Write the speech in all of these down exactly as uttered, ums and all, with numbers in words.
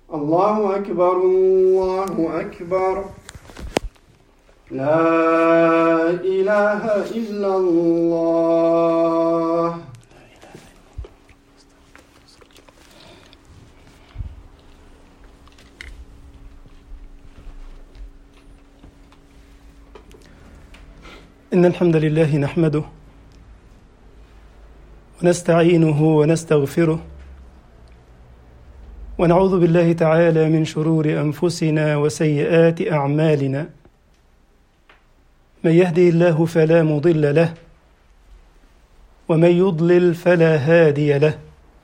الله أكبر الله أكبر لا إله إلا الله. إن الحمد لله نحمده ونستعينه ونستغفره ونعوذ بالله تعالى من شرور أنفسنا وسيئات أعمالنا. من يهدي الله فلا مضل له ومن يضلل فلا هادي له،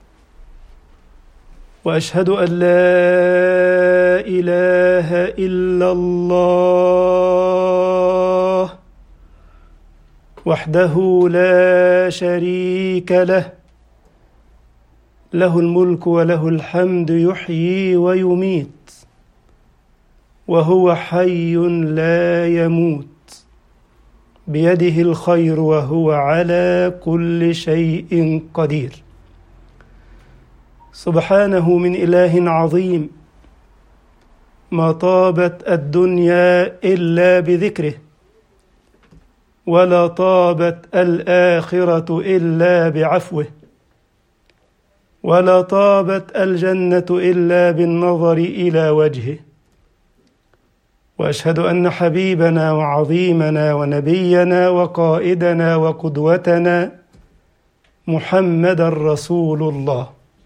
وأشهد أن لا إله إلا الله وحده لا شريك له، له الملك وله الحمد يحيي ويميت وهو حي لا يموت، بيده الخير وهو على كل شيء قدير. سبحانه من إله عظيم، ما طابت الدنيا إلا بذكره، ولا طابت الآخرة إلا بعفوه، ولا طابت الجنة إلا بالنظر إلى وجهه. وأشهد أن حبيبنا وعظيمنا ونبينا وقائدنا وقدوتنا محمد رسول الله،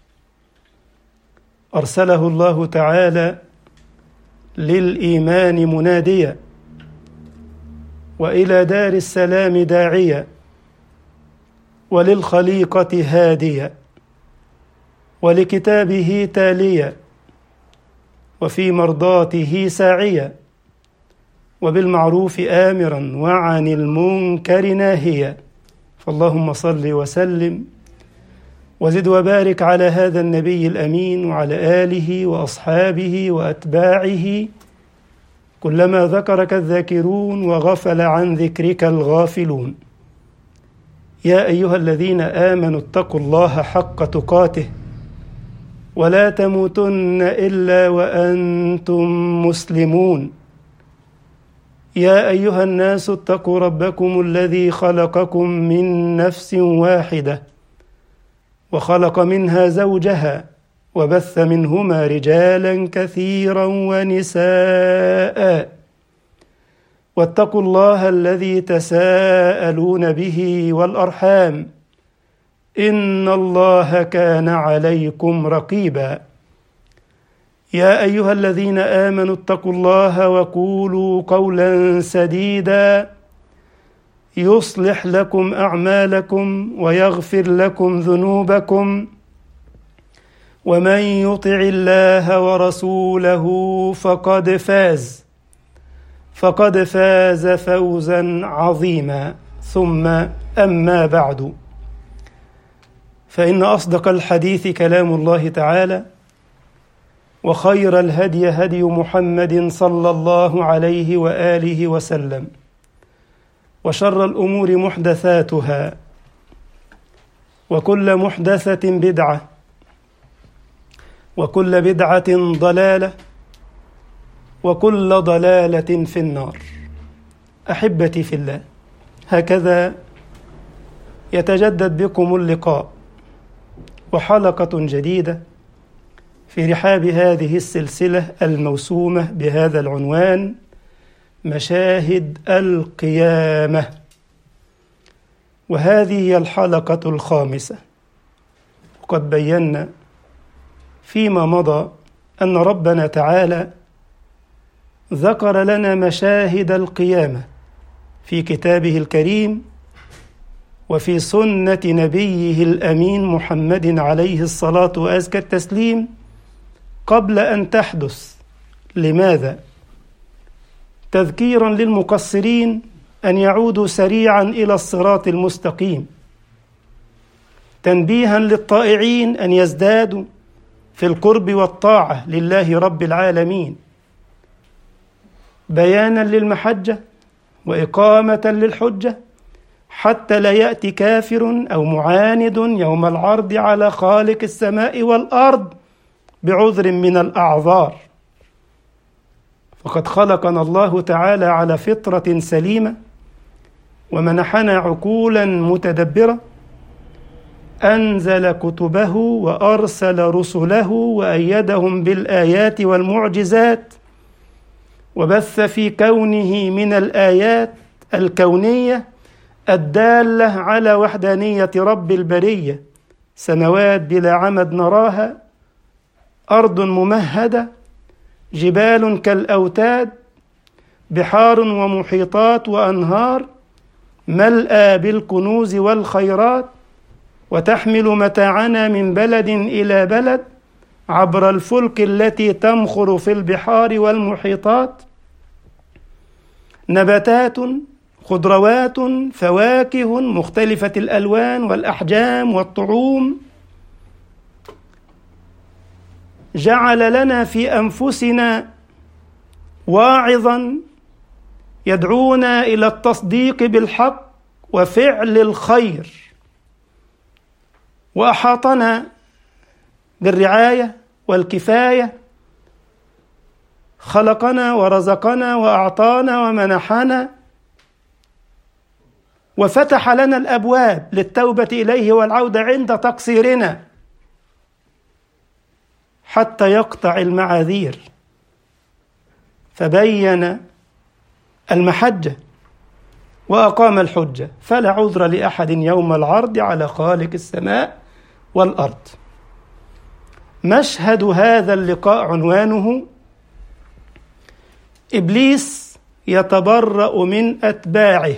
أرسله الله تعالى للإيمان مناديا، وإلى دار السلام داعيا، وللخليقة هاديا، ولكتابه تاليا، وفي مرضاته ساعيا، وبالمعروف آمرا وعن المنكر ناهيا. فاللهم صل وسلم وزد وبارك على هذا النبي الأمين وعلى آله وأصحابه وأتباعه، كلما ذكرك الذاكرون وغفل عن ذكرك الغافلون. يا أيها الذين آمنوا اتقوا الله حق تقاته ولا تموتن إلا وأنتم مسلمون. يا أيها الناس اتقوا ربكم الذي خلقكم من نفس واحدة وخلق منها زوجها وبث منهما رجالا كثيرا ونساء، واتقوا الله الذي تساءلون به والأرحام، إن الله كان عليكم رقيبا. يا أيها الذين آمنوا اتقوا الله وقولوا قولا سديدا يصلح لكم أعمالكم ويغفر لكم ذنوبكم، ومن يطع الله ورسوله فقد فاز فقد فاز فوزا عظيما. ثم أما بعد، فإن أصدق الحديث كلام الله تعالى، وخير الهدي هدي محمد صلى الله عليه وآله وسلم، وشر الأمور محدثاتها، وكل محدثة بدعة، وكل بدعة ضلالة، وكل ضلالة في النار. أحبتي في الله، هكذا يتجدد بكم اللقاء وحلقة جديدة في رحاب هذه السلسلة الموسومة بهذا العنوان: مشاهد القيامة. وهذه هي الحلقة الخامسة. وقد بينا فيما مضى أن ربنا تعالى ذكر لنا مشاهد القيامة في كتابه الكريم وفي سنة نبيه الأمين محمد عليه الصلاة وأزكى التسليم قبل أن تحدث. لماذا؟ تذكيرا للمقصرين أن يعودوا سريعا إلى الصراط المستقيم، تنبيها للطائعين أن يزدادوا في القرب والطاعة لله رب العالمين، بيانا للمحجة وإقامة للحجة، حتى لا يأتي كافر أو معاند يوم العرض على خالق السماء والأرض بعذر من الأعذار، فقد خلقنا الله تعالى على فطرة سليمة ومنحنا عقولا متدبرة، أنزل كتبه وأرسل رسله وأيدهم بالآيات والمعجزات، وبث في كونه من الآيات الكونية الدالة على وحدانية رب البرية: سماوات بلا عمد نراها، أرض ممهدة، جبال كالأوتاد، بحار ومحيطات وأنهار ملأى بالكنوز والخيرات، وتحمل متاعنا من بلد إلى بلد عبر الفلك التي تمخر في البحار والمحيطات، نباتات، خضروات، فواكه مختلفة الألوان والأحجام والطعوم. جعل لنا في أنفسنا واعظا يدعونا إلى التصديق بالحق وفعل الخير، وأحاطنا بالرعاية والكفاية، خلقنا ورزقنا وأعطانا ومنحنا، وفتح لنا الأبواب للتوبة إليه والعودة عند تقصيرنا حتى يقطع المعاذير، فبين المحجة وأقام الحجة، فلا عذر لأحد يوم العرض على خالق السماء والأرض. مشهد هذا اللقاء عنوانه: إبليس يتبرأ من أتباعه.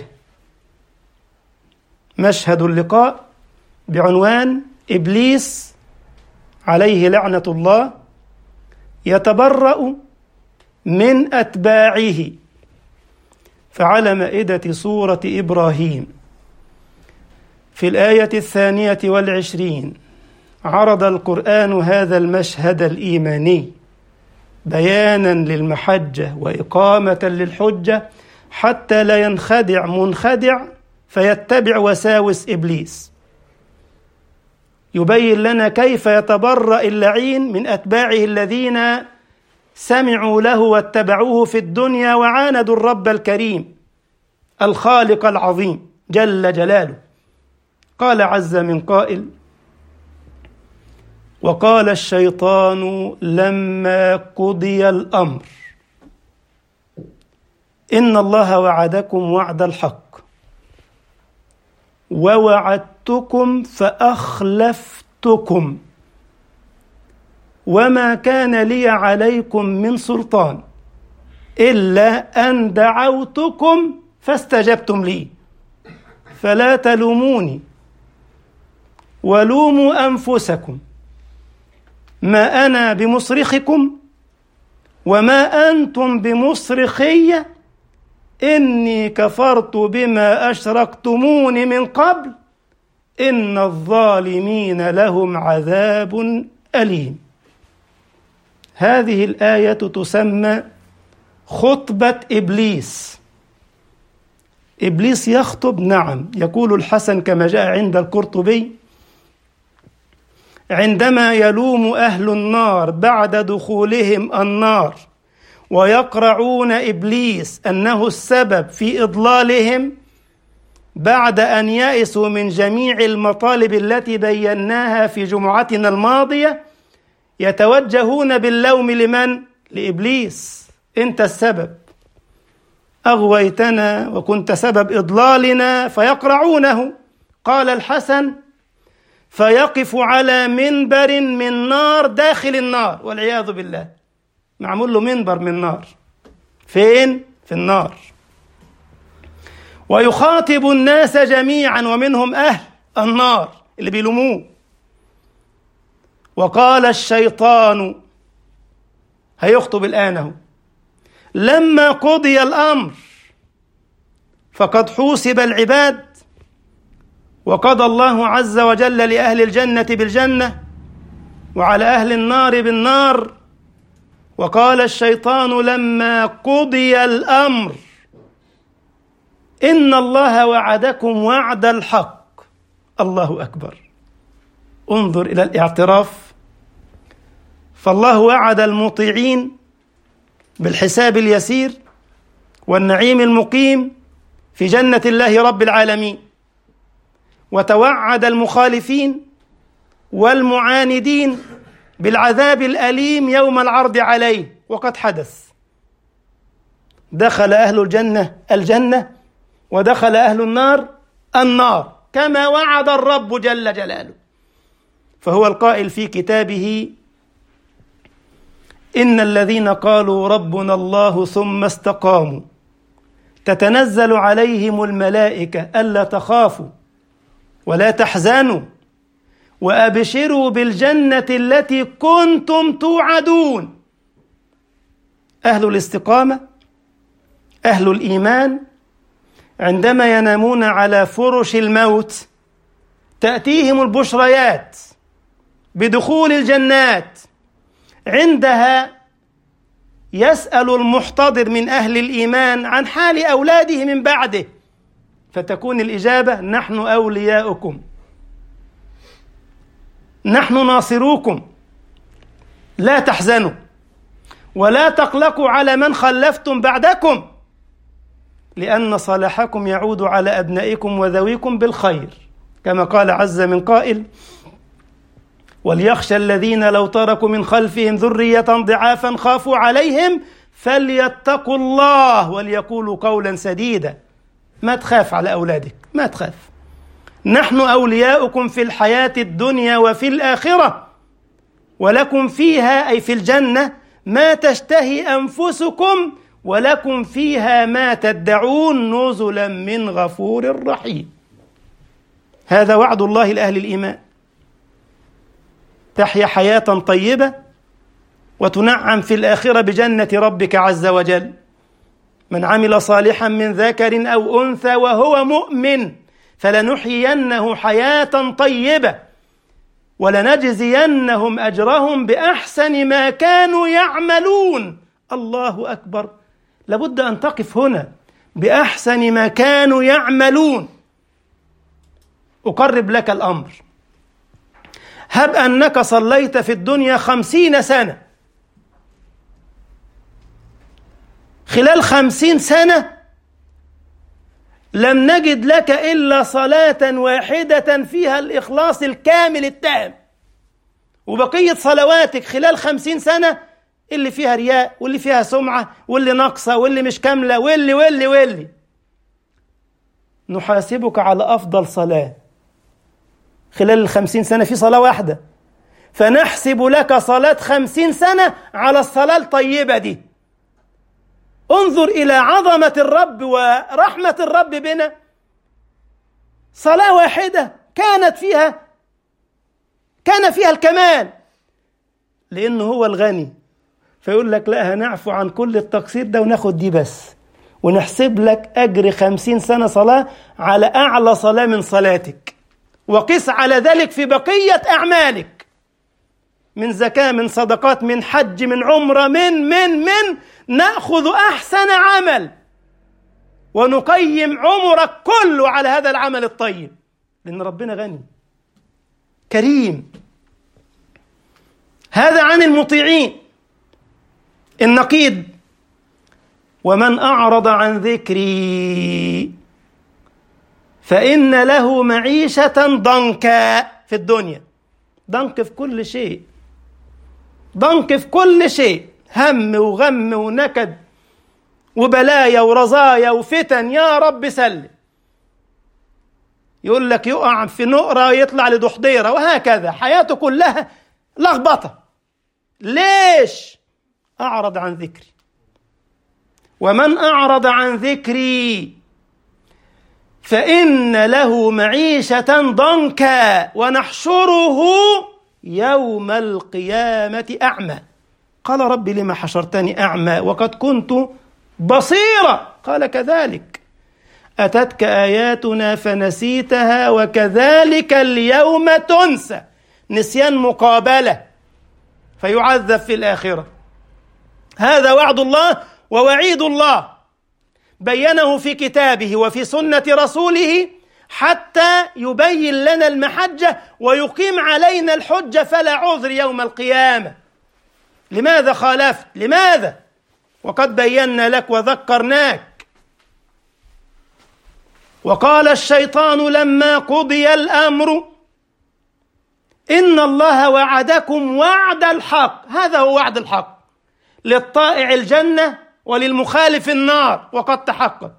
مشهد اللقاء بعنوان إبليس عليه لعنة الله يتبرأ من أتباعه. فعلى مائدة سورة إبراهيم في الآية الثانية والعشرين عرض القرآن هذا المشهد الإيماني بيانا للمحجة وإقامة للحجة، حتى لا ينخدع منخدع فيتبع وساوس إبليس. يبين لنا كيف يتبرأ اللعين من أتباعه الذين سمعوا له واتبعوه في الدنيا وعاندوا الرب الكريم الخالق العظيم جل جلاله. قال عز من قائل: وقال الشيطان لما قضي الأمر إن الله وعدكم وعد الحق ووعدتكم فأخلفتكم وما كان لي عليكم من سلطان إلا أن دعوتكم فاستجبتم لي فلا تلوموني ولوموا أنفسكم ما أنا بمصرخكم وما أنتم بمصرخي إني كفرت بما أشركتمون من قبل إن الظالمين لهم عذاب أليم. هذه الآية تسمى خطبة إبليس. إبليس يخطب، نعم. يقول الحسن كما جاء عند القرطبي: عندما يلوم أهل النار بعد دخولهم النار ويقرعون إبليس أنه السبب في إضلالهم بعد أن يئسوا من جميع المطالب التي بيناها في جمعتنا الماضية، يتوجهون باللوم لمن؟ لإبليس. أنت السبب، أغويتنا وكنت سبب إضلالنا، فيقرعونه. قال الحسن: فيقف على منبر من نار داخل النار والعياذ بالله. معمول له منبر من نار. فين؟ في النار. ويخاطب الناس جميعا ومنهم أهل النار اللي بيلوموه. وقال الشيطان، هيخطب الآن هو: لما قضي الأمر فقد حوسب العباد وقضى الله عز وجل لأهل الجنة بالجنة وعلى أهل النار بالنار. وقال الشيطان لما قضي الأمر إن الله وعدكم وعد الحق. الله أكبر. انظر إلى الاعتراف. فالله وعد المطيعين بالحساب اليسير والنعيم المقيم في جنة الله رب العالمين، وتوعد المخالفين والمعاندين بالعذاب الأليم يوم العرض عليه، وقد حدث. دخل أهل الجنة الجنة، ودخل أهل النار النار، كما وعد الرب جل جلاله. فهو القائل في كتابه: إن الذين قالوا ربنا الله ثم استقاموا تتنزل عليهم الملائكة ألا تخافوا ولا تحزنوا وأبشروا بالجنة التي كنتم توعدون. أهل الاستقامة، أهل الإيمان، عندما ينامون على فرش الموت تأتيهم البشريات بدخول الجنات. عندها يسأل المحتضر من أهل الإيمان عن حال أولاده من بعده، فتكون الإجابة: نحن أولياؤكم، نحن ناصروكم، لا تحزنوا ولا تقلقوا على من خلفتم بعدكم، لأن صلاحكم يعود على أبنائكم وذويكم بالخير، كما قال عز من قائل: وليخشى الذين لو تركوا من خلفهم ذرية ضعافا خافوا عليهم فليتقوا الله وليقولوا قولا سديدا. ما تخاف على أولادك، ما تخاف، نحن أولياؤكم في الحياة الدنيا وفي الآخرة، ولكم فيها أي في الجنة ما تشتهي أنفسكم ولكم فيها ما تدعون نزلا من غفور رحيم. هذا وعد الله لأهل الإيمان. تحيا حياة طيبة وتنعم في الآخرة بجنة ربك عز وجل. من عمل صالحا من ذكر أو أنثى وهو مؤمن فلنحيينه حياة طيبة ولنجزينهم أجرهم بأحسن ما كانوا يعملون. الله أكبر، لابد أن تقف هنا، بأحسن ما كانوا يعملون. أقرب لك الأمر. هب أنك صليت في الدنيا خمسين سنة، خلال خمسين سنة لم نجد لك إلا صلاة واحدة فيها الإخلاص الكامل التام، وبقية صلواتك خلال خمسين سنة اللي فيها رياء واللي فيها سمعة واللي ناقصة واللي مش كاملة واللي واللي واللي نحاسبك على أفضل صلاة خلال الخمسين سنة في صلاة واحدة، فنحسب لك صلاة خمسين سنة على الصلاة الطيبة دي. انظر إلى عظمة الرب ورحمة الرب بنا. صلاة واحدة كانت فيها كان فيها الكمال، لأنه هو الغني، فيقول لك لا، هنعفو عن كل التقصير ده وناخد دي بس، ونحسب لك أجر خمسين سنة صلاة على أعلى صلاة من صلاتك، وقس على ذلك في بقية أعمالك من زكاة، من صدقات، من حج، من عمرة، من من من نأخذ أحسن عمل ونقيم عمرك كله على هذا العمل الطيب، لأن ربنا غني كريم. هذا عن المطيعين. النقيض: ومن أعرض عن ذكري فإن له معيشة ضنكا في الدنيا. ضنك في كل شيء، ضنك في كل شيء، هم وغم ونكد وبلايا ورزايا وفتن، يا رب سلم. يقول لك يقع في نقرة يطلع لدحضيرة، وهكذا حياته كلها لخبطة. ليش؟ أعرض عن ذكري. ومن أعرض عن ذكري فإن له معيشة ضنكا ونحشره يوم القيامة أعمى. قال رب لما حشرتني أعمى وقد كنت بصيرا؟ قال كذلك أتتك آياتنا فنسيتها وكذلك اليوم تنسى. نسيان مقابلة، فيعذب في الآخرة. هذا وعد الله ووعيد الله بينه في كتابه وفي سنة رسوله حتى يبين لنا المحجة ويقيم علينا الحجة فلا عذر يوم القيامة. لماذا خالفت؟ لماذا؟ وقد بينا لك وذكرناك. وقال الشيطان لما قضي الأمر إن الله وعدكم وعد الحق. هذا هو وعد الحق، للطائع الجنة وللمخالف النار، وقد تحقق.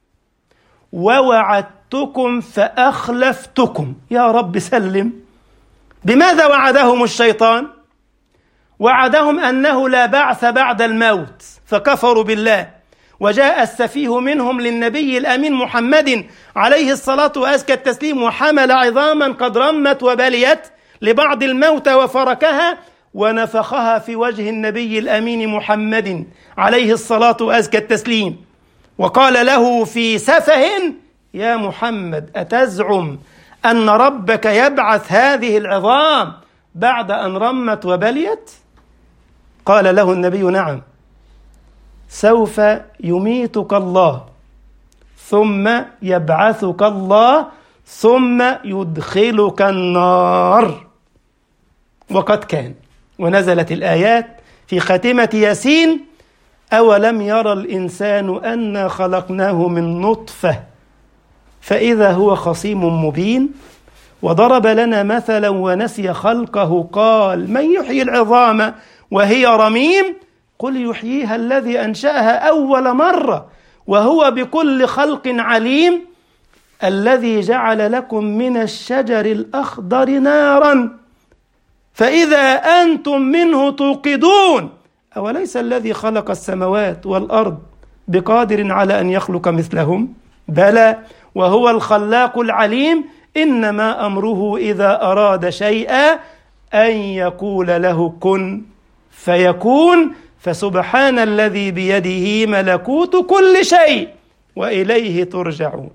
ووعدتكم فأخلفتكم. يا رب سلم. بماذا وعدهم الشيطان؟ وعدهم أنه لا بعث بعد الموت، فكفروا بالله. وجاء السفيه منهم للنبي الأمين محمد عليه الصلاة وأزكى التسليم وحمل عظاما قد رمت وبليت لبعض الموتى وفركها ونفخها في وجه النبي الأمين محمد عليه الصلاة وأزكى التسليم، وقال له في سفه: يا محمد أتزعم أن ربك يبعث هذه العظام بعد أن رمت وبليت؟ قال له النبي: نعم، سوف يميتك الله ثم يبعثك الله ثم يدخلك النار. وقد كان، ونزلت الآيات في خاتمة ياسين: أولم يرى الإنسان أنا خلقناه من نطفة فإذا هو خصيم مبين. وضرب لنا مثلا ونسي خلقه قال: من يحيي العظام وهي رميم قل يحييها الذي أنشأها أول مرة وهو بكل خلق عليم. الذي جعل لكم من الشجر الأخضر نارا فإذا أنتم منه توقدون أوليس الذي خلق السماوات والأرض بقادر على أن يخلق مثلهم بلى وهو الخلاق العليم. إنما أمره إذا أراد شيئا أن يقول له كن فيكون. فسبحان الذي بيده ملكوت كل شيء وإليه ترجعون.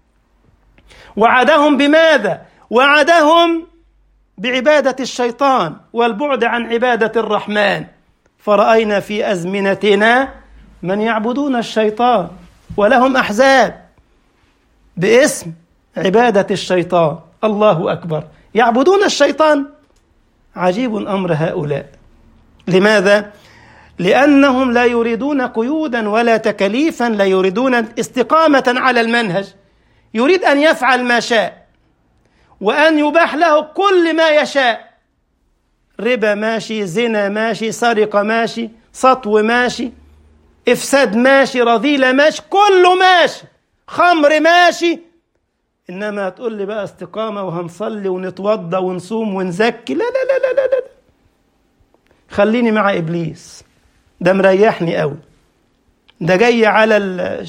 وعدهم بماذا؟ وعدهم بعبادة الشيطان والبعد عن عبادة الرحمن. فرأينا في أزمنتنا من يعبدون الشيطان ولهم أحزاب باسم عبادة الشيطان. الله أكبر، يعبدون الشيطان. عجيب أمر هؤلاء. لماذا؟ لأنهم لا يريدون قيودا ولا تكليفا، لا يريدون استقامة على المنهج. يريد أن يفعل ما شاء وأن يباح له كل ما يشاء. ربا ماشي، زنا ماشي، سرقة ماشي، سطو ماشي، إفساد ماشي، رذيلة ماشي، كله ماشي، خمر ماشي. إنما تقول لي بقى استقامة وهنصلي ونتوضى ونصوم ونزكي، لا لا لا لا لا لا. خليني مع إبليس، ده مريحني قوي، ده جاي على ال...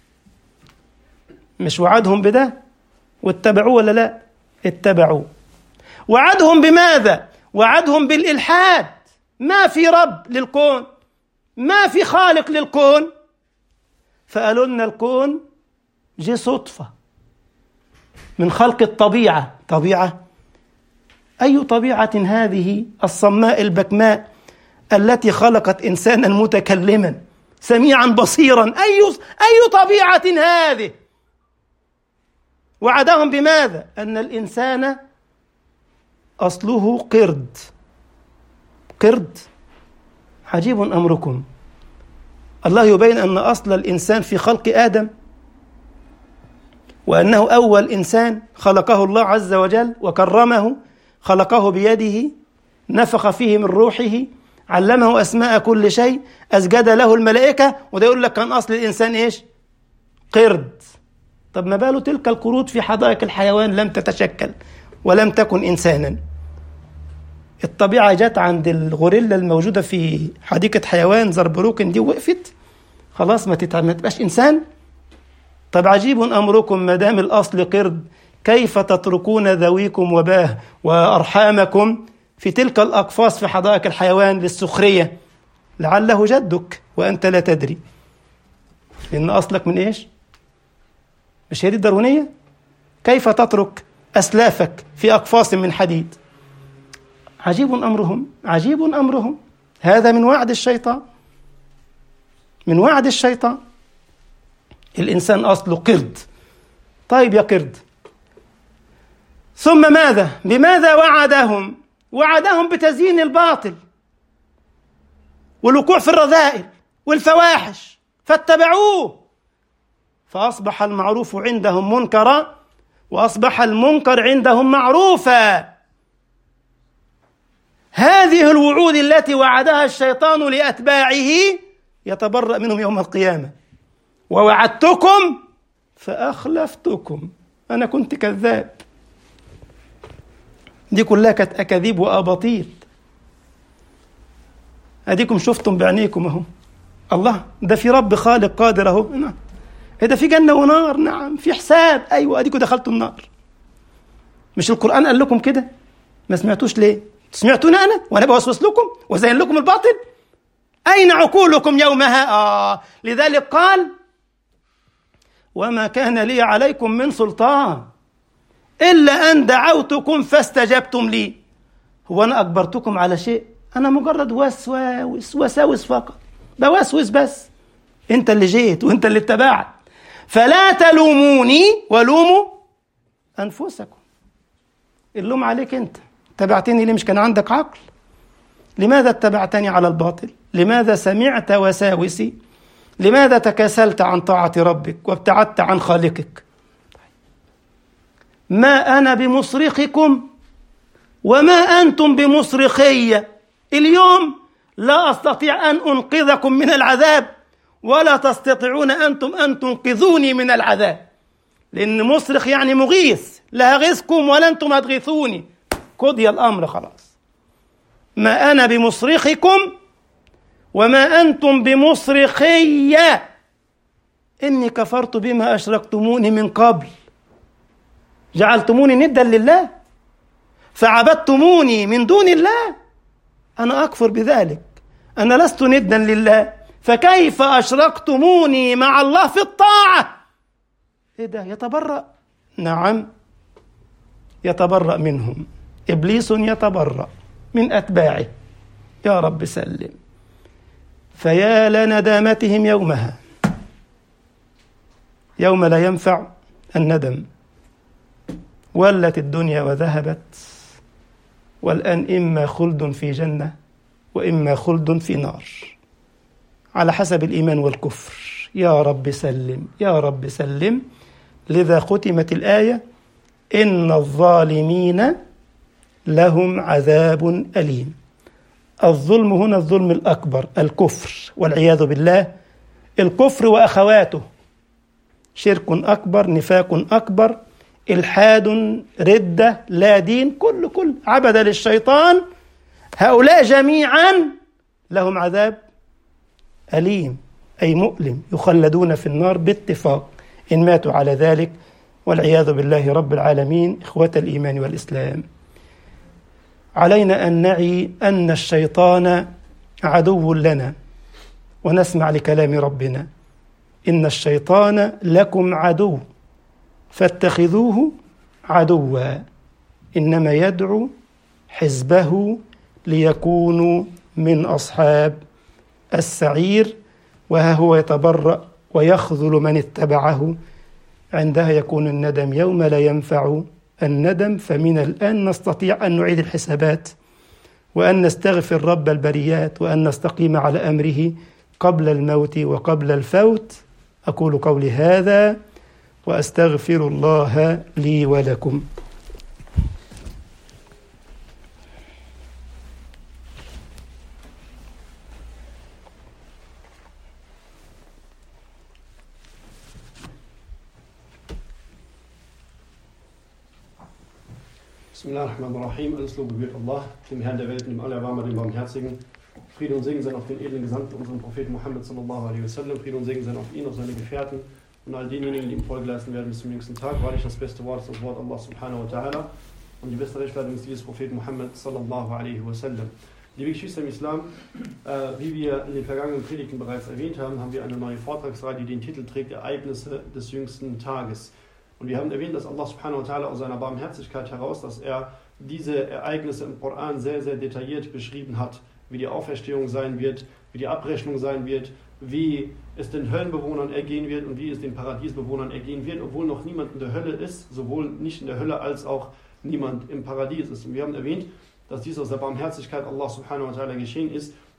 مش وعدهم بده واتبعوه ولا لا؟ اتبعوه. وعدهم بماذا؟ وعدهم بالإلحاد. ما في رب للكون، ما في خالق للكون. فقالوا لنا الكون جه صدفة من خلق الطبيعة. طبيعة؟ أي طبيعة هذه الصماء البكماء التي خلقت إنسانا متكلما سميعا بصيرا؟ أي أي طبيعة هذه؟ وعدهم بماذا؟ أن الإنسان أصله قرد. قرد؟ عجيب أمركم. الله يبين أن أصل الإنسان في خلق آدم، وأنه أول إنسان خلقه الله عز وجل وكرمه، خلقه بيده، نفخ فيه من روحه، علمه أسماء كل شيء، أسجد له الملائكة. وده يقول لك كان أصل الإنسان إيش؟ قرد. طب ما باله تلك القرود في حدائق الحيوان لم تتشكل ولم تكن إنسانا؟ الطبيعة جت عند الغوريلا الموجودة في حديقة حيوان زربروكن دي وقفت، خلاص ما تبقاش إنسان. طب عجيب أمركم، ما دام الأصل قرد كيف تتركون ذويكم وباه وأرحامكم في تلك الأقفاص في حدائق الحيوان للسخرية؟ لعله جدك وأنت لا تدري، لأن أصلك من إيش؟ مش هي دي الداروينية؟ كيف تترك أسلافك في أقفاص من حديد؟ عجيب أمرهم، عجيب أمرهم. هذا من وعد الشيطان، من وعد الشيطان. الإنسان أصله قرد. طيب يا قرد، ثم ماذا؟ بماذا وعدهم؟ وعدهم بتزيين الباطل. والوقوع في الرذائل والفواحش فاتبعوه، فأصبح المعروف عندهم منكرا وأصبح المنكر عندهم معروفا. هذه الوعود التي وعدها الشيطان لأتباعه يتبرأ منهم يوم القيامة. ووعدتكم فأخلفتكم، أنا كنت كذاب. دي كلها كانت أكاذيب وأباطيل. أديكم شفتم بعينيكم أهو. الله، ده في رب خالق قادر أهو. نعم. ده في جنة ونار، نعم. في حساب، أيوة. أديكم دخلتوا النار. مش القرآن قال لكم كده؟ ما سمعتوش ليه؟ سمعتوني أنا وأنا بوسوس لكم وزين لكم الباطل؟ أين عقولكم يومها؟ آه لذلك قال: وما كان لي عليكم من سلطان إلا أن دعوتكم فاستجبتم لي. هو أنا أجبرتكم على شيء؟ أنا مجرد وسواس وساوس فقط، بوسوس بس. أنت اللي جيت وأنت اللي اتبعت، فلا تلوموني ولوموا أنفسكم. اللوم عليك أنت. اتبعتني ليه؟ مش كان عندك عقل؟ لماذا اتبعتني على الباطل؟ لماذا سمعت وساوسي؟ لماذا تكاسلت عن طاعة ربك وابتعدت عن خالقك؟ ما أنا بمصرخكم وما أنتم بمصرخي. اليوم لا أستطيع أن أنقذكم من العذاب ولا تستطيعون أنتم أن تنقذوني من العذاب، لأن مصرخ يعني مغيث، لا أغيثكم ولا أنتم هتغيثوني. قضي الأمر خلاص. ما أنا بمصرخكم وما أنتم بمصرخي، إني كفرت بما أشركتموني من قبل. جعلتموني ندا لله فعبدتموني من دون الله، أنا أكفر بذلك. أنا لست ندا لله، فكيف أشركتموني مع الله في الطاعة؟ إيه ده؟ يتبرأ. نعم، يتبرأ منهم. إبليس يتبرأ من أتباعه. يا رب سلم. فيا لندامتهم يومها، يوم لا ينفع الندم. ولت الدنيا وذهبت، والآن إما خلد في جنة وإما خلد في نار، على حسب الإيمان والكفر. يا رب سلم، يا رب سلم. لذا ختمت الآية: إن الظالمين لهم عذاب أليم. الظلم هنا الظلم الأكبر، الكفر والعياذ بالله. الكفر وأخواته: شرك أكبر، نفاق أكبر، إلحاد، ردة، لا دين، كل كل عبد للشيطان. هؤلاء جميعا لهم عذاب أليم، أي مؤلم، يخلدون في النار باتفاق إن ماتوا على ذلك، والعياذ بالله رب العالمين. إخوة الإيمان والإسلام، علينا أن نعي أن الشيطان عدو لنا، ونسمع لكلام ربنا: إن الشيطان لكم عدو فاتخذوه عدوا، إنما يدعو حزبه ليكونوا من أصحاب السعير. وها هو يتبرأ ويخذل من اتبعه. عندها يكون الندم يوم لا ينفع الندم. فمن الآن نستطيع أن نعيد الحسابات، وأن نستغفر رب البريات، وأن نستقيم على أمره قبل الموت وقبل الفوت. أقول قولي هذا وأستغفر الله لي ولكم. Bismillahirrahmanirrahim. Alles Lob gebührt Allah, dem Herrn der Welt, dem Allerbarmer, dem Barmherzigen. Friede und Segen sein auf den edlen Gesandten, unseren Propheten Muhammad sallallahu alaihi wasallam. Friede und Segen sein auf ihn, auf seine Gefährten und all denjenigen, die ihm Folge leisten werden bis zum jüngsten Tag. Wahrlich das beste Wort ist das Wort Allah subhanahu wa ta'ala. Und die beste Rechtleitung ist dieses Propheten Muhammad sallallahu alaihi wasallam. Liebe Geschwister im Islam, äh, wie wir in den vergangenen Predigten bereits erwähnt haben, haben wir eine neue Vortragsreihe, die den Titel trägt: Ereignisse des jüngsten Tages. Und wir haben erwähnt, dass Allah subhanahu wa ta'ala aus seiner Barmherzigkeit heraus, dass er diese Ereignisse im Koran sehr, sehr detailliert beschrieben hat, wie die Auferstehung sein wird, wie die Abrechnung sein wird, wie es den Höllenbewohnern ergehen wird und wie es den Paradiesbewohnern ergehen wird, obwohl noch niemand in der Hölle ist, sowohl nicht in der Hölle als auch niemand im Paradies ist. Und wir haben erwähnt, dass dies aus der Barmherzigkeit Allah subhanahu wa ta'ala geschehen ist,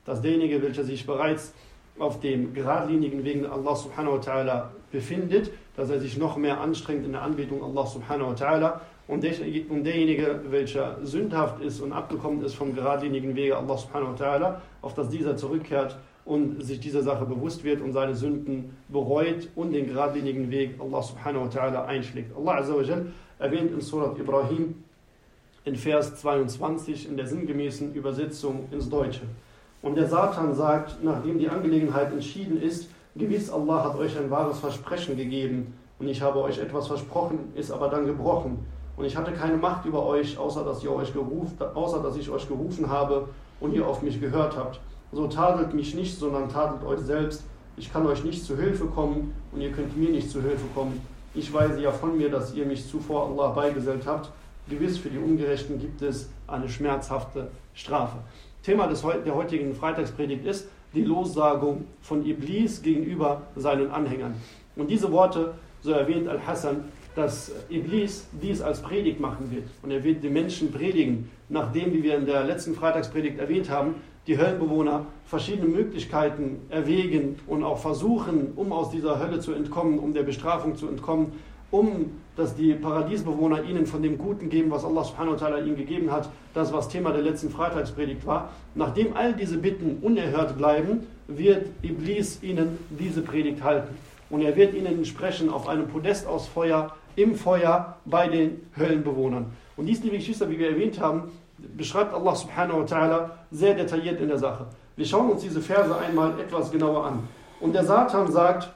dass derjenige, welcher sich bereits auf dem geradlinigen Weg Allah subhanahu wa ta'ala befindet, dass er sich noch mehr anstrengt in der Anbetung Allah subhanahu wa ta'ala, und derjenige, welcher sündhaft ist und abgekommen ist vom geradlinigen Wege Allah subhanahu wa ta'ala, auf dass dieser zurückkehrt und sich dieser Sache bewusst wird und seine Sünden bereut und den geradlinigen Weg Allah subhanahu wa ta'ala einschlägt. Allah azza wa jal erwähnt in Surat Ibrahim in Vers zweiundzwanzig in der sinngemäßen Übersetzung ins Deutsche: Und der Satan sagt, nachdem die Angelegenheit entschieden ist, gewiss Allah hat euch ein wahres Versprechen gegeben und ich habe euch etwas versprochen, ist aber dann gebrochen. Und ich hatte keine Macht über euch, außer dass, ihr euch gerufen, außer dass ich euch gerufen habe und ihr auf mich gehört habt. So tadelt mich nicht, sondern tadelt euch selbst. Ich kann euch nicht zu Hilfe kommen und ihr könnt mir nicht zu Hilfe kommen. Ich weise ja von mir, dass ihr mich zuvor Allah beigesellt habt. Gewiss, für die Ungerechten gibt es eine schmerzhafte Strafe. Thema des, der heutigen Freitagspredigt ist die Lossagung von Iblis gegenüber seinen Anhängern. Und diese Worte, so erwähnt Al-Hassan, dass Iblis dies als Predigt machen wird. Und er wird den Menschen predigen, nachdem, wie wir in der letzten Freitagspredigt erwähnt haben, die Höllenbewohner verschiedene Möglichkeiten erwägen und auch versuchen, um aus dieser Hölle zu entkommen, um der Bestrafung zu entkommen, um dass die Paradiesbewohner ihnen von dem Guten geben, was Allah subhanahu wa ta'ala ihnen gegeben hat, das was Thema der letzten Freitagspredigt war. Nachdem all diese Bitten unerhört bleiben, wird Iblis ihnen diese Predigt halten. Und er wird ihnen sprechen auf einem Podest aus Feuer, im Feuer bei den Höllenbewohnern. Und dies, liebe Geschwister, wie wir erwähnt haben, beschreibt Allah subhanahu wa ta'ala sehr detailliert in der Sache. Wir schauen uns diese Verse einmal etwas genauer an. Und der Satan sagt,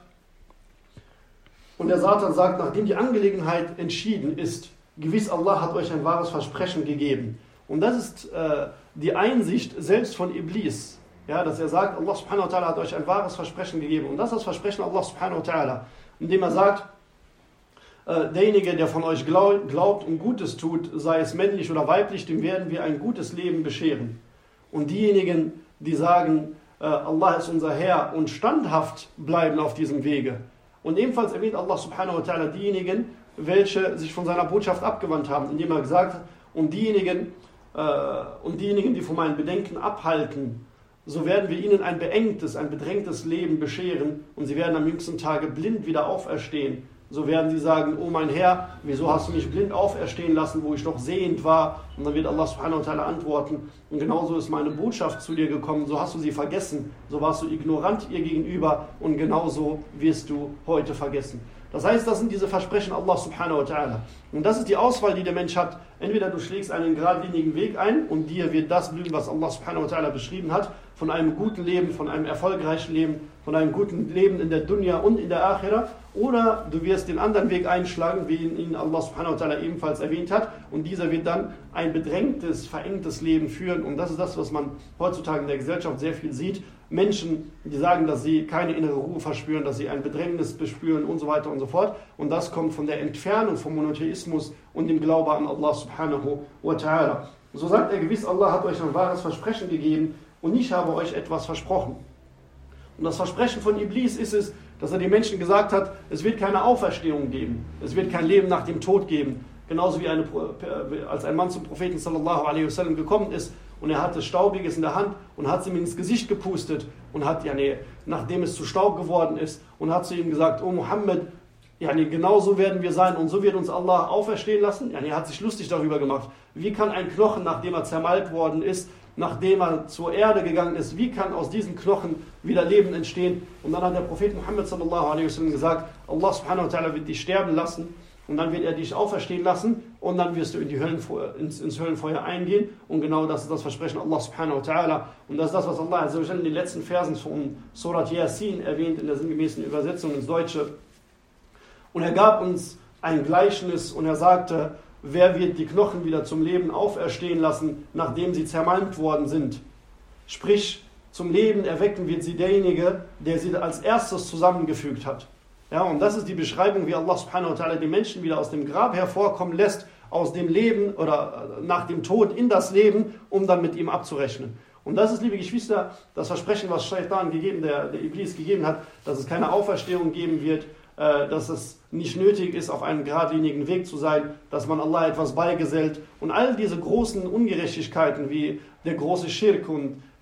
und der Satan sagt, nachdem die Angelegenheit entschieden ist, gewiss Allah hat euch ein wahres Versprechen gegeben. Und das ist äh, die Einsicht selbst von Iblis, ja, dass er sagt, Allah subhanahu wa ta'ala hat euch ein wahres Versprechen gegeben. Und das ist das Versprechen Allah subhanahu wa ta'ala, indem er sagt, äh, derjenige, der von euch glaub, glaubt und Gutes tut, sei es männlich oder weiblich, dem werden wir ein gutes Leben bescheren. Und diejenigen, die sagen, äh, Allah ist unser Herr und standhaft bleiben auf diesem Wege. Und ebenfalls erwähnt Allah subhanahu wa ta'ala diejenigen, welche sich von seiner Botschaft abgewandt haben, indem er gesagt hat, und diejenigen, äh, und diejenigen, die von meinen Bedenken abhalten, so werden wir ihnen ein beengtes, ein bedrängtes Leben bescheren und sie werden am jüngsten Tage blind wieder auferstehen. So werden sie sagen, oh mein Herr, wieso hast du mich blind auferstehen lassen, wo ich noch sehend war? Und dann wird Allah subhanahu wa ta'ala antworten, und genauso ist meine Botschaft zu dir gekommen, so hast du sie vergessen, so warst du ignorant ihr gegenüber und genauso wirst du heute vergessen. Das heißt, das sind diese Versprechen Allah subhanahu wa ta'ala. Und das ist die Auswahl, die der Mensch hat. Entweder du schlägst einen geradlinigen Weg ein und dir wird das blühen, was Allah subhanahu wa ta'ala beschrieben hat, von einem guten Leben, von einem erfolgreichen Leben, von einem guten Leben in der Dunya und in der Akhira, oder du wirst den anderen Weg einschlagen, wie ihn Allah subhanahu wa ta'ala ebenfalls erwähnt hat, und dieser wird dann ein bedrängtes, verengtes Leben führen. Und das ist das, was man heutzutage in der Gesellschaft sehr viel sieht. Menschen, die sagen, dass sie keine innere Ruhe verspüren, dass sie ein Bedrängnis bespüren und so weiter und so fort. Und das kommt von der Entfernung vom Monotheismus und dem Glauben an Allah subhanahu wa ta'ala. So sagt er gewiss, Allah hat euch ein wahres Versprechen gegeben und ich habe euch etwas versprochen. Und das Versprechen von Iblis ist es, dass er den Menschen gesagt hat, es wird keine Auferstehung geben, es wird kein Leben nach dem Tod geben. Genauso wie eine, als ein Mann zum Propheten sallallahu alaihi wasallam gekommen ist und er hatte Staubiges in der Hand und hat es ihm ins Gesicht gepustet und hat, ja, nee, nachdem es zu Staub geworden ist, und hat zu ihm gesagt, oh Muhammad, ja, nee, genau so werden wir sein und so wird uns Allah auferstehen lassen. Ja, nee, er hat sich lustig darüber gemacht. Wie kann ein Knochen, nachdem er zermalmt worden ist, nachdem er zur Erde gegangen ist, wie kann aus diesen Knochen wieder Leben entstehen? Und dann hat der Prophet Muhammad sallallahu alaihi wasallam gesagt, Allah subhanahu wa ta'ala wird dich sterben lassen und dann wird er dich auferstehen lassen und dann wirst du in die Höllenfeuer, ins, ins Höllenfeuer eingehen. Und genau das ist das Versprechen Allah subhanahu wa ta'ala. Und das ist das, was Allah azza wa jalla in den letzten Versen von Surat Yasin erwähnt, in der sinngemäßen Übersetzung ins Deutsche. Und er gab uns ein Gleichnis und er sagte, wer wird die Knochen wieder zum Leben auferstehen lassen, nachdem sie zermalmt worden sind? Sprich, zum Leben erwecken wird sie derjenige, der sie als erstes zusammengefügt hat. Ja, und das ist die Beschreibung, wie Allah subhanahu wa ta'ala die Menschen wieder aus dem Grab hervorkommen lässt, aus dem Leben oder nach dem Tod in das Leben, um dann mit ihm abzurechnen. Und das ist, liebe Geschwister, das Versprechen, was Shaitan gegeben, der, der Iblis gegeben hat, dass es keine Auferstehung geben wird, dass es nicht nötig ist, auf einem geradlinigen Weg zu sein, dass man Allah etwas beigesellt und all diese großen Ungerechtigkeiten wie der große Schirk und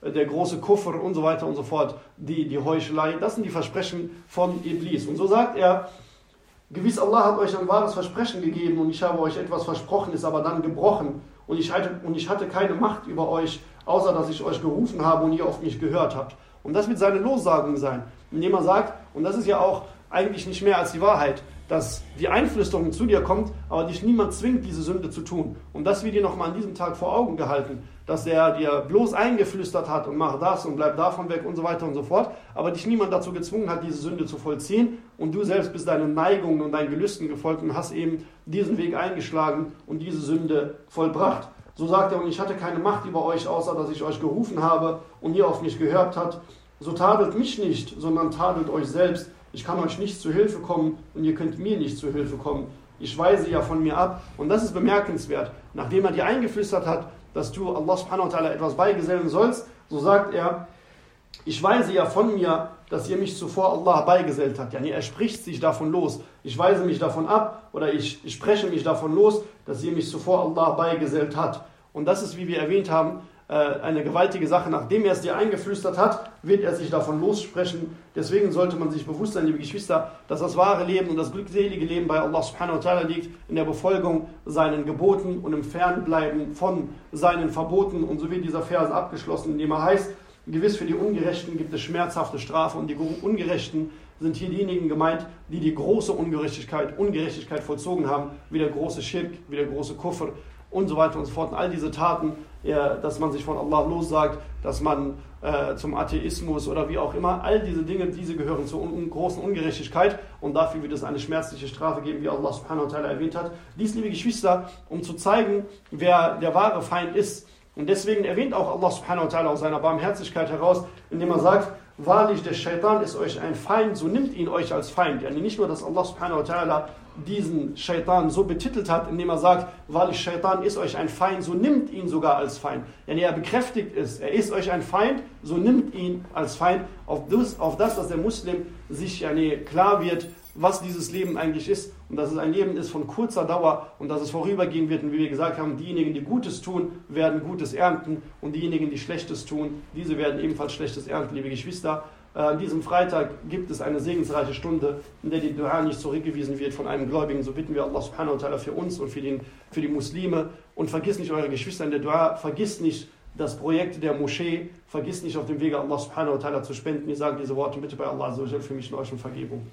der große Kufr und so weiter und so fort, die, die Heuchelei. Das sind die Versprechen von Iblis. Und so sagt er, gewiss Allah hat euch ein wahres Versprechen gegeben und ich habe euch etwas versprochen, ist aber dann gebrochen. Und ich hatte, und ich hatte keine Macht über euch, außer dass ich euch gerufen habe und ihr auf mich gehört habt. Und das wird seine Lossagung sein, indem er sagt, und das ist ja auch eigentlich nicht mehr als die Wahrheit, dass die Einflüsterung zu dir kommt, aber dich niemand zwingt, diese Sünde zu tun. Und das wird dir nochmal an diesem Tag vor Augen gehalten, dass er dir bloß eingeflüstert hat und mach das und bleib davon weg und so weiter und so fort, aber dich niemand dazu gezwungen hat, diese Sünde zu vollziehen und du selbst bist deinen Neigungen und deinen Gelüsten gefolgt und hast eben diesen Weg eingeschlagen und diese Sünde vollbracht. So sagt er, und ich hatte keine Macht über euch, außer dass ich euch gerufen habe und ihr auf mich gehört habt. So tadelt mich nicht, sondern tadelt euch selbst. Ich kann euch nicht zu Hilfe kommen und ihr könnt mir nicht zu Hilfe kommen. Ich weise ja von mir ab. Und das ist bemerkenswert. Nachdem er dir eingeflüstert hat, dass du Allah subhanahu wa ta'ala etwas beigesellen sollst, so sagt er, ich weise ja von mir, dass ihr mich zuvor Allah beigesellt habt. Yani er spricht sich davon los. Ich weise mich davon ab oder ich, ich spreche mich davon los, dass ihr mich zuvor Allah beigesellt hat. Und das ist, wie wir erwähnt haben, eine gewaltige Sache. Nachdem er es dir eingeflüstert hat, wird er sich davon lossprechen. Deswegen sollte man sich bewusst sein, liebe Geschwister, dass das wahre Leben und das glückselige Leben bei Allah subhanahu wa ta'ala liegt, in der Befolgung seinen Geboten und im Fernbleiben von seinen Verboten. Und so wird dieser Vers abgeschlossen, indem er heißt, gewiss für die Ungerechten gibt es schmerzhafte Strafe und die Ungerechten sind hier diejenigen gemeint, die die große Ungerechtigkeit, Ungerechtigkeit vollzogen haben, wie der große Schirk, wie der große Kufr und so weiter und so fort. Und all diese Taten, ja, dass man sich von Allah lossagt, dass man äh, zum Atheismus oder wie auch immer, all diese Dinge, diese gehören zur un- großen Ungerechtigkeit und dafür wird es eine schmerzliche Strafe geben, wie Allah subhanahu wa ta'ala erwähnt hat. Dies, liebe Geschwister, um zu zeigen, wer der wahre Feind ist. Und deswegen erwähnt auch Allah subhanahu wa ta'ala aus seiner Barmherzigkeit heraus, indem er sagt, wahrlich, der Shaitan ist euch ein Feind, so nimmt ihn euch als Feind. Yani nicht nur, dass Allah subhanahu wa ta'ala diesen Shaitan so betitelt hat, indem er sagt, wahrlich, Shaitan ist euch ein Feind, so nimmt ihn sogar als Feind. Yani er bekräftigt es, er ist euch ein Feind, so nimmt ihn als Feind. Auf das, auf das dass der Muslim sich yani klar wird, was dieses Leben eigentlich ist und dass es ein Leben ist von kurzer Dauer und dass es vorübergehen wird. Und wie wir gesagt haben, diejenigen, die Gutes tun, werden Gutes ernten und diejenigen, die Schlechtes tun, diese werden ebenfalls Schlechtes ernten, liebe Geschwister. An diesem Freitag gibt es eine segensreiche Stunde, in der die Dua nicht zurückgewiesen wird von einem Gläubigen. So bitten wir Allah subhanahu wa ta'ala für uns und für, den, für die Muslime. Und vergiss nicht eure Geschwister in der Dua, vergiss nicht das Projekt der Moschee, vergiss nicht auf dem Wege Allah subhanahu wa ta'ala zu spenden. Wir sagen diese Worte bitte bei Allah azza wa jalla für mich und euch um Vergebung.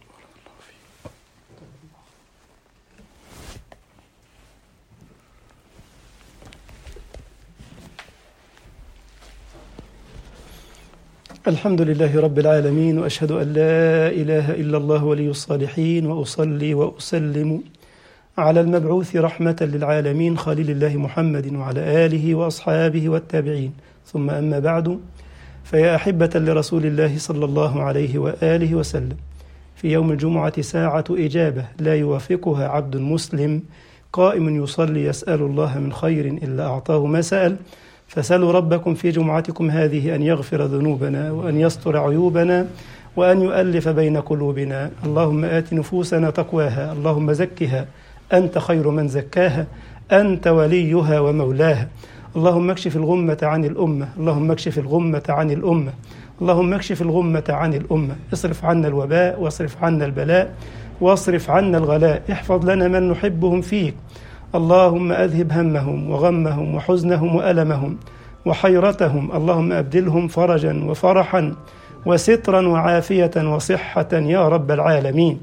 الحمد لله رب العالمين وأشهد أن لا إله إلا الله ولي الصالحين وأصلي وأسلم على المبعوث رحمة للعالمين خليل الله محمد وعلى آله وأصحابه والتابعين ثم أما بعد فيا أحبة لرسول الله صلى الله عليه وآله وسلم في يوم الجمعة ساعة إجابة لا يوافقها عبد مسلم قائم يصلي يسأل الله من خير إلا أعطاه ما سأل فسألوا ربكم في جمعتكم هذه أن يغفر ذنوبنا وأن يستر عيوبنا وأن يؤلف بين قلوبنا. اللهم آت نفوسنا تقواها، اللهم زكها أنت خير من زكاها، أنت وليها ومولاها. اللهم اكشف الغمة عن الأمة، اللهم اكشف الغمة عن الأمة، اللهم اكشف الغمة عن الأمة. اصرف عنا الوباء واصرف عنا البلاء واصرف عنا الغلاء. احفظ لنا من نحبهم فيك. اللهم أذهب همهم وغمهم وحزنهم وألمهم وحيرتهم. اللهم أبدلهم فرجا وفرحا وسترا وعافية وصحة يا رب العالمين.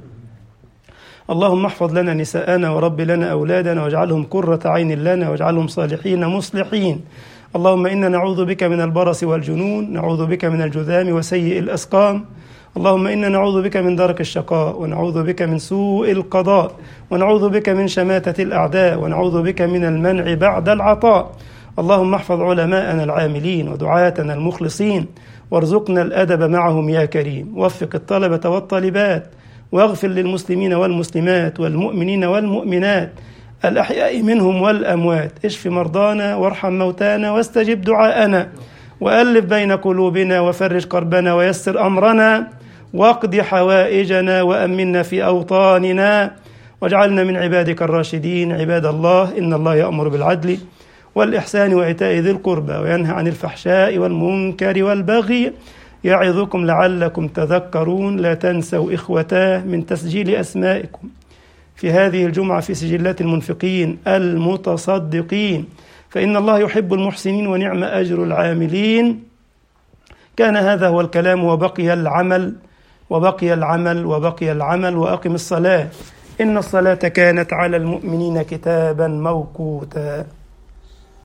اللهم احفظ لنا نساءنا ورب لنا أولادنا واجعلهم قرة عين لنا واجعلهم صالحين مصلحين. اللهم إنا نعوذ بك من البرص والجنون، نعوذ بك من الجذام وسيء الأسقام. اللهم إنا نعوذ بك من درك الشقاء ونعوذ بك من سوء القضاء ونعوذ بك من شماتة الأعداء ونعوذ بك من المنع بعد العطاء. اللهم احفظ علماءنا العاملين ودعاتنا المخلصين وارزقنا الأدب معهم يا كريم. وفق الطلبة والطالبات واغفر للمسلمين والمسلمات والمؤمنين والمؤمنات الأحياء منهم والأموات. اشف مرضانا وارحم موتانا واستجب دعاءنا وألف بين قلوبنا وفرج كربنا ويسر أمرنا واقض حوائجنا وأمنا في أوطاننا واجعلنا من عبادك الراشدين. عباد الله، إن الله يأمر بالعدل والإحسان وإيتاء ذي القربى وينهى عن الفحشاء والمنكر والبغي يعظكم لعلكم تذكرون. لا تنسوا إخوتاه من تسجيل أسمائكم في هذه الجمعة في سجلات المنفقين المتصدقين، فإن الله يحب المحسنين ونعم أجر العاملين. كان هذا هو الكلام وبقي العمل وبقي العمل وبقي العمل وأقم الصلاة إن الصلاة كانت على المؤمنين كتابا موقوتا.